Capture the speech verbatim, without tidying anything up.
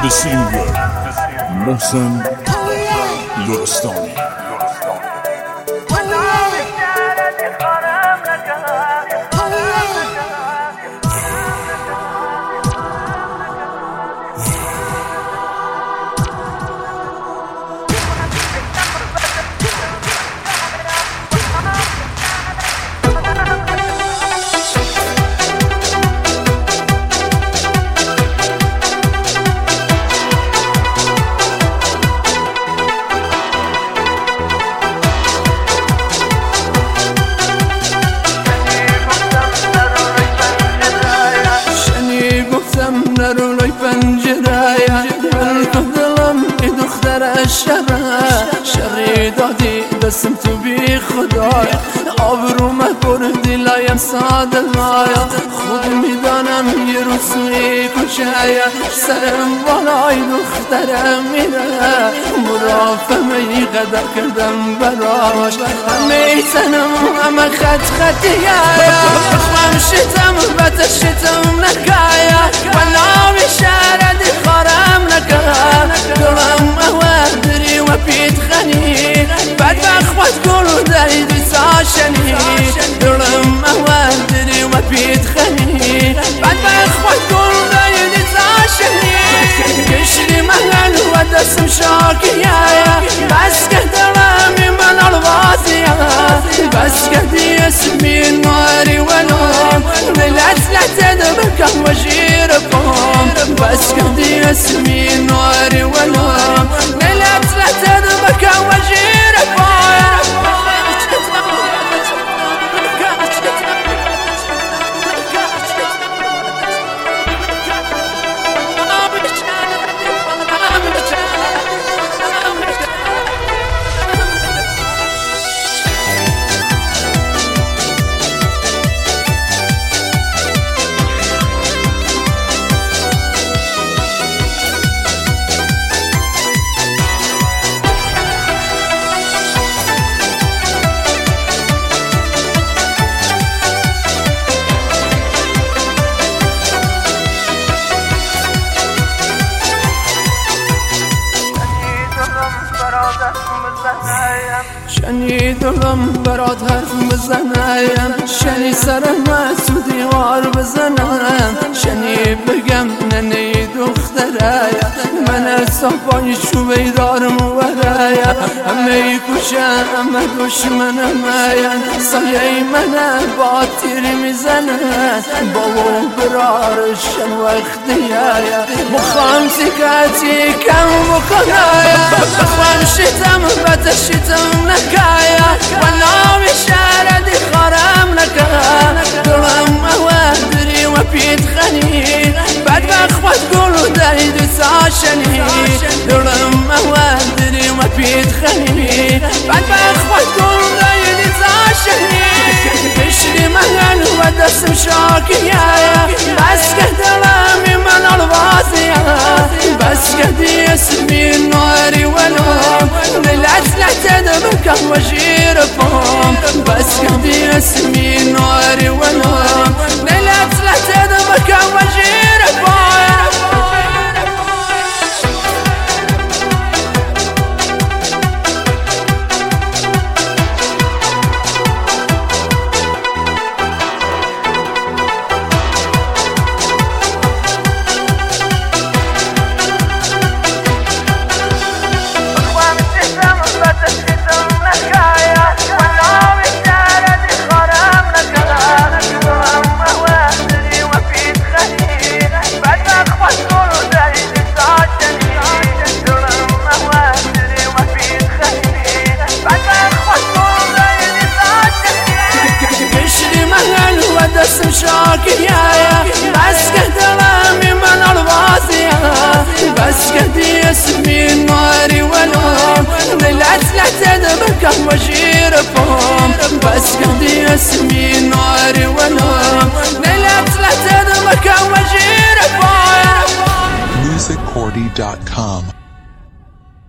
بسینگر محسن لرستانی. نرولای پنجره من دلم ای دختر شره شری دادی دستم تو بی خدای آبروم بردی لایم ساده لایا خود میدانم یه روزی کشه سرم بالای دخترم میره مرافمه ای قدر کردم براش همه تنم همه خط خطیه خم شتم بتا شتم نکایا ولا بشارد خارم نکا دلم اوادری و پیت خنی بعد بخوات گلو داری دساشنی دلم اوادری و پیت خنی بعد بخوات گلو داری دساشنی کشری مهل و دستم شاکیه بس که دلمی من الوازیه بس که دی اسمی ناری ولوم دلت لتد بکم و جیرکم بس که دی اسمی ناری ولوم دلت لتد بکم و جیرکم شنی دلم برات حرف بزنم شنی سرم تو دیوار بزنم شنی بگم ننه دختره من صفای شو بیدارم وره همه کشه همه دشمنم سایه من با تیر میزنه بابا برارشن وقتیه مخوام سکتی کم بکنه مخوام شتم بتا شتم نکایا ولا بشاردی خارم نکا دلم اوادری و پیت خنی بعد بخوات گلو داری دساشنی دلم اوادری و پیت خنی بعد بخوات گلو داری دساشنی کشری مهل و دستم شاکیه بس که دلمی من الوازیه بس که دی اسمی ناری ولوم دلت لتد بکم و جیرکم بس که دی اسمی ناری ولوم دلت لتد بکم و جیرکم دستم شاکیه بس که دلمی من الوازیه بس که دی اسمی ناری ولوم دلت لتد بکم و جیرکم